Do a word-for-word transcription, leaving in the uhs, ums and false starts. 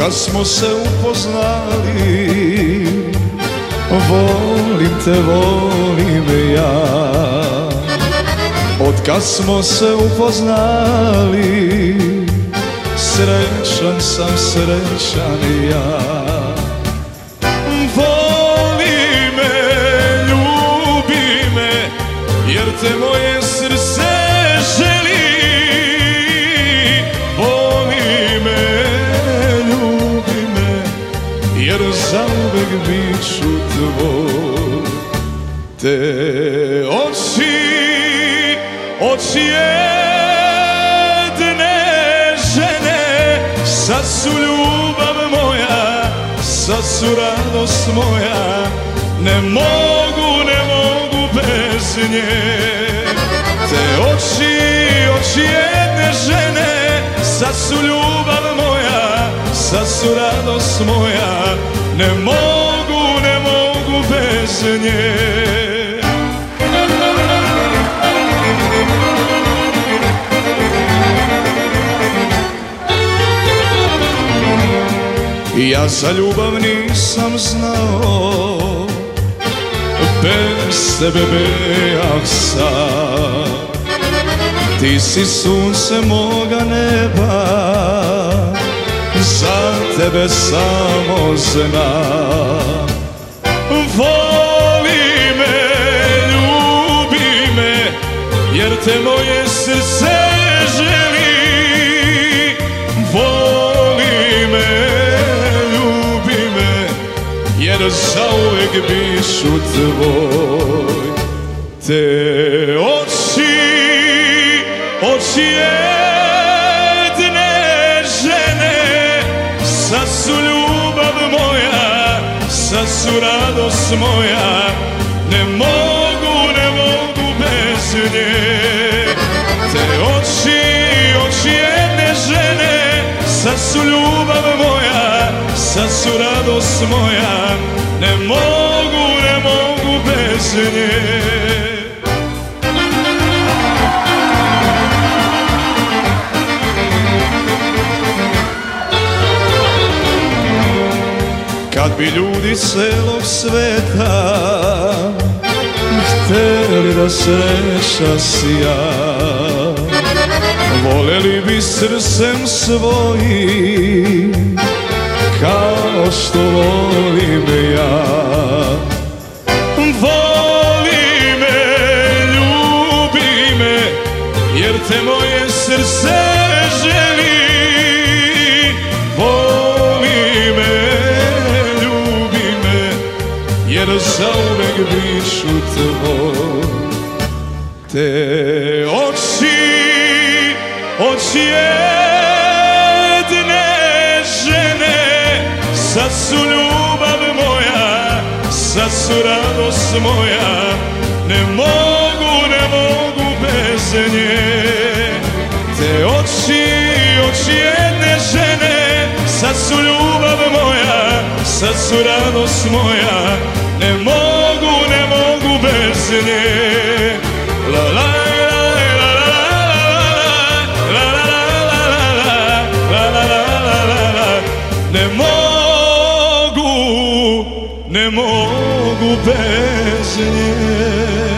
kad smo se upoznali, volim te, volim ja. Od kad smo se upoznali, srećan sam, srećan ja. Voli me, ljubi me, jer te moje srce želi. Voli me, ljubi me, jer zauvek bit ću tvoj. Te oči, oči jedne žene, sad su ljubav moja, sad su radost moja. Ne mogu, ne mogu bez nje. Te oči, oči jedne žene, sad su ljubav moja, sad su radost moja. Ne mogu, ne mogu bez nje. Ja za ljubav nisam znao, bez tebe bejah sam. Ti si sunce moga neba, za tebe samo znam. Voli me, ljubi me, jer te moje srce želi. Voli me, jer zauvek bit ću tvoj. Te oči, oči jedne žene, sad su ljubav moja, sad su radost moja. Ne mogu, ne mogu bez nje. Te oči, oči jedne žene, sad su ljubav moja, sad su radost moja. Ne mogu, ne mogu bez nje. Kad bi ljudi celog sveta hteli da sreća sija, voleli bi srcem svojim kao što volim ja. Voli me, ljubi me, jer te moje srce želi. Voli me, ljubi me, jer zauvek bit ću tvoj. Te oči, oči jedne žene, sad su ljubav moja, sad su radost moja. Ne mogu, ne mogu bez nje. Te oči, oči jedne žene, sad su ljubav moja, sad su radost moja. Ne mogu, ne mogu bez nje. La la la la la la la la la la. Ne mogu, ne mogu bez nje.